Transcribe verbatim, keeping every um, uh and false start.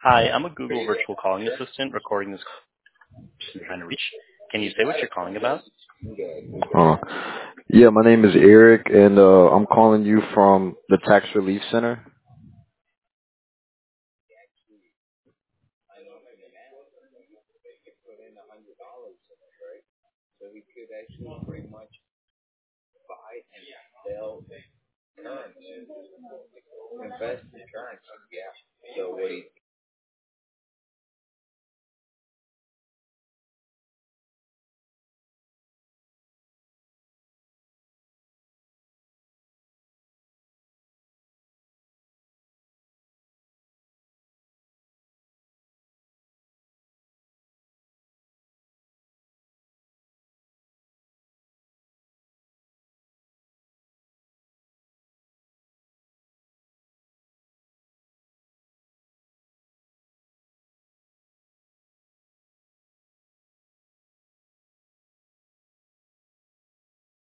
Hi, I'm a Google virtual calling assistant recording this call I'm trying to reach. Can you say what you're calling about? Uh, yeah, my name is Eric, and uh, I'm calling you from the Tax Relief Center.